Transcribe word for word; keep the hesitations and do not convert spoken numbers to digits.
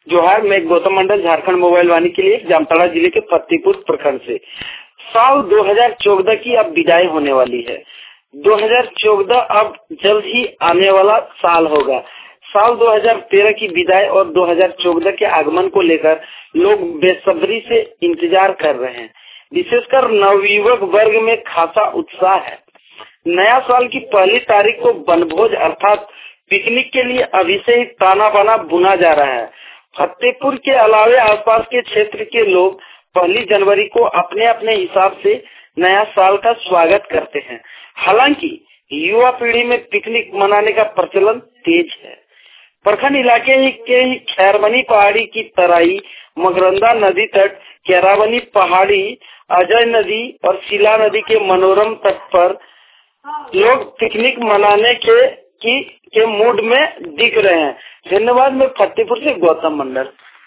जोहार, मैं गौतम मंडल झारखंड मोबाइल वाणी के लिए जामताड़ा जिले के फतेहपुर प्रखंड से। साल दो हज़ार चौदह की अब विदाई होने वाली है। दो हज़ार चौदह अब जल्द ही आने वाला साल होगा। साल दो हज़ार तेरह की विदाई और दो हज़ार चौदह के आगमन को लेकर लोग बेसब्री से इंतजार कर रहे हैं। विशेषकर नवयुवक वर्ग में खासा उत्साह है। नया साल की पहली तारीख को वनभोज अर्थात पिकनिक के लिए अभी से ही ताना बाना बुना जा रहा है। फतेहपुर के अलावे आसपास के क्षेत्र के लोग पहली जनवरी को अपने अपने हिसाब से नया साल का स्वागत करते हैं। हालांकि युवा पीढ़ी में पिकनिक मनाने का प्रचलन तेज है। प्रखंड इलाके ही के ही खैरबनी पहाड़ी की तराई, मगरंदा नदी तट, केरावनी पहाड़ी, अजय नदी और शिला नदी के मनोरम तट पर लोग पिकनिक मनाने के की के मूड में दिख रहे हैं। धन्यवाद। मैं फतेहपुर से गौतम मंडल।